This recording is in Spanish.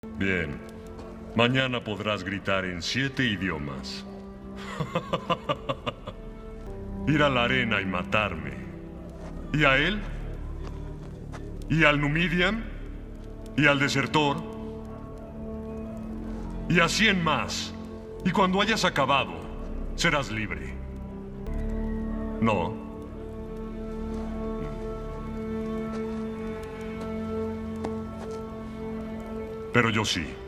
Bien. Mañana podrás gritar en 7 idiomas. Ir a la arena y matarme. ¿Y a él? ¿Y al Numidian? ¿Y al desertor? Y a 100 más. Y cuando hayas acabado, serás libre. ¿No? Pero yo sí.